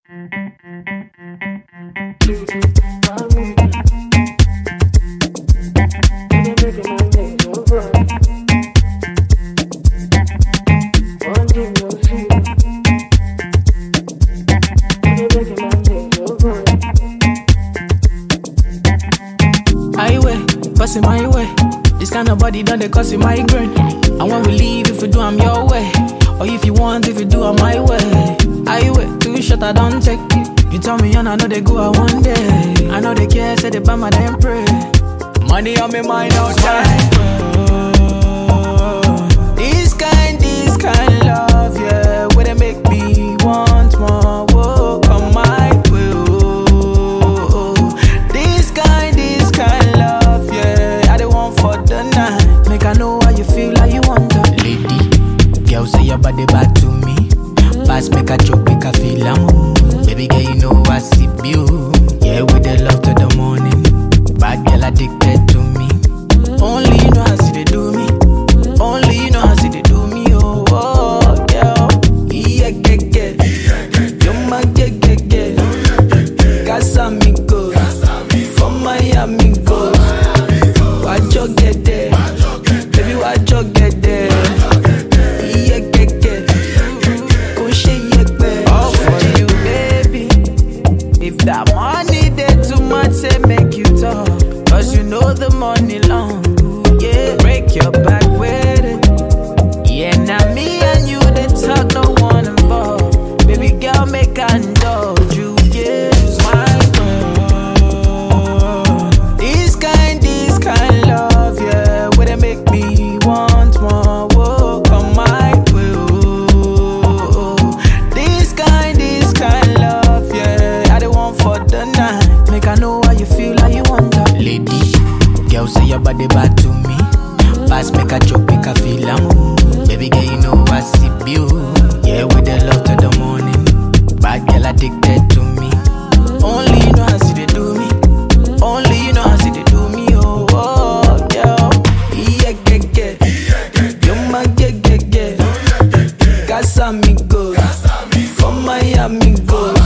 Passing my way. This kind of body done they cause you migraine. And when we leave, if you do, I'm your way. Or if you want, if you do, I'm my way. I wait, too short, I don't take. You tell me, and I know they go out one day. I know they care, say they buy my damn pray. Money on me mind all time. This kind love, yeah, where they make me want more. Whoa, come my way. Oh. This kind love, yeah, I the one for the night. Make I know how you feel, how you want to. Lady, girl say your body bad to me. Pass make a joke, make a feel am. Baby girl, you know I see you. Yeah, with the love to the morning. Bad girl addicted to me. Only you know how see they do me. Only you know how see they do me. Oh, girl. Yeah, get. You're my get. Casamigos. From Miami go. Watch you get there. Baby, watch you get there. Yeah, get. Go shake it. All for you, baby. If that money there too much, say make you talk. Cause you know the money long. Yeah, break your back with it. Yeah, now me and you, they talk, no one involved. Baby girl, make I indulge you. Yeah, my girl. This kind love, yeah, where they make me want more. Whoa, come my way. Oh. This kind love, yeah, I the one for the night. Make I know how you feel, how you want to. Lady, girl say your body bad to me. Pass make a joke, make a feel am. Baby girl, you know I see you. Yeah, with the love to the morning. Bad girl addicted to me. Only you know how see they do me. Only you know how see they do me. Oh, girl. Yeah, get. You're my get. Casamigos. From Miami go.